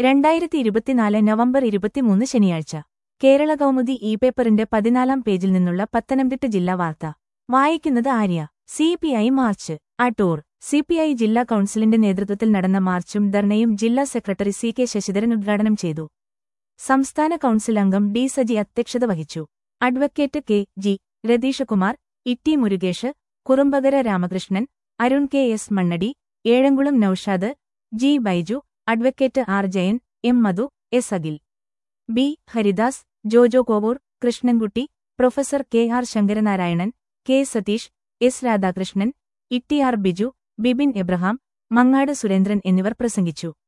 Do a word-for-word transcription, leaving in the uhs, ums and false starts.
രണ്ടായിരത്തി ഇരുപത്തിനാല് നവംബർ ഇരുപത്തിമൂന്ന് ശനിയാഴ്ച കേരള കൗമുദി ഇ പേപ്പറിന്റെ പതിനാലാം പേജിൽ നിന്നുള്ള പത്തനംതിട്ട ജില്ലാ വാർത്ത വായിക്കുന്നത് Arya. C P I march Adoor. C P I ജില്ലാ കൗൺസിലിന്റെ നേതൃത്വത്തിൽ നടന്ന മാർച്ചും ധർണയും ജില്ലാ സെക്രട്ടറി സി കെ ശശിധരൻ ഉദ്ഘാടനം ചെയ്തു. സംസ്ഥാന കൗൺസിൽ അംഗം ഡി സജി അധ്യക്ഷത വഹിച്ചു. Advocate K G Ratheeshkumar, Itty Murukesh, Kurumbakara Ramakrishnan, Arun K S Mannadi, Ezhamkulam Noushad, G Baiju, advocate R Jayan, M Madhu, S Akhil, B Haridas, Jojo Kovoor, Krishnankutty, professor K R Sankaranarayanan, K Satheesh, S Radhakrishnan, Itty R Biju, Bibin Abraham, Mangad Surendran എന്നിവർ പ്രസംഗിച്ചു.